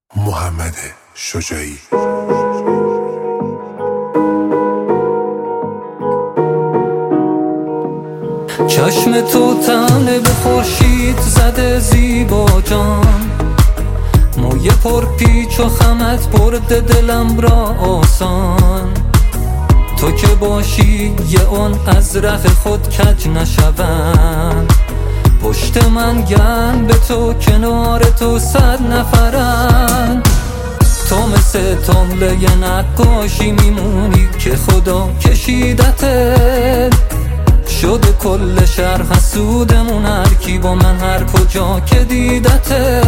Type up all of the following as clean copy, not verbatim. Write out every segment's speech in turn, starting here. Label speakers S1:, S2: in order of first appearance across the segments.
S1: محمد شجاعی.
S2: چشم تو طعنه به خورشید زده زیبا جان، موی پر پیچ و خمت برده دلم را آسان. تو که باشی یه اون از ره خود کج نشوم، پشت من گن به تو کنار تو 100 نفرن. تو مثل تمله نقاشی میمونی که خدا کشیدته، شده کل شهر حسودمون هر کی با من هر کجا که دیدته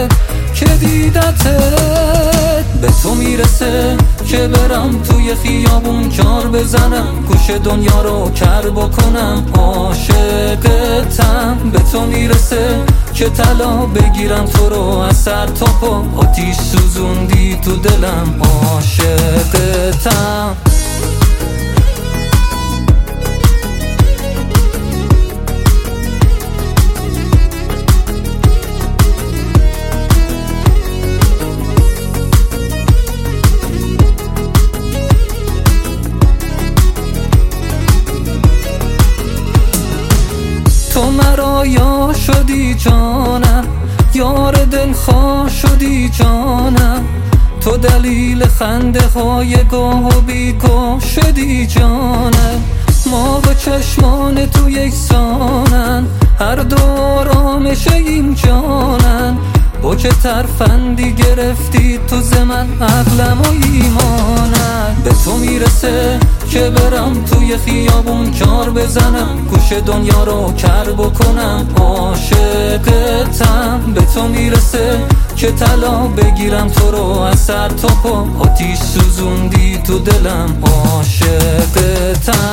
S2: به تو میرسه که برم توی خیابون جار بزنم، گوش دنیا رو کر بکنم عاشقتم. به تو میرسه که طلا بگیرم تو رو از سر تا پا، آتیش سوزوندی تو دلم عاشقتم. تو مرا یار شدی جانم، یار دلخواه شدی جانم. تو دلیل خنده های گاه و بیگاه شدی جانم. ما و چشمان تو یکسانن، هر دو آرامش این جانن. با چه ترفندی گرفتی تو ز من عقلم و ایمانم. به تو میرسه که برم توی خیابون جار بزنم، گوش دنیا رو کر بکنم عاشقتم. به تو میرسه که طلا بگیرم تو رو از سر تا پا، آتیش سوزوندی تو دلم عاشقتم.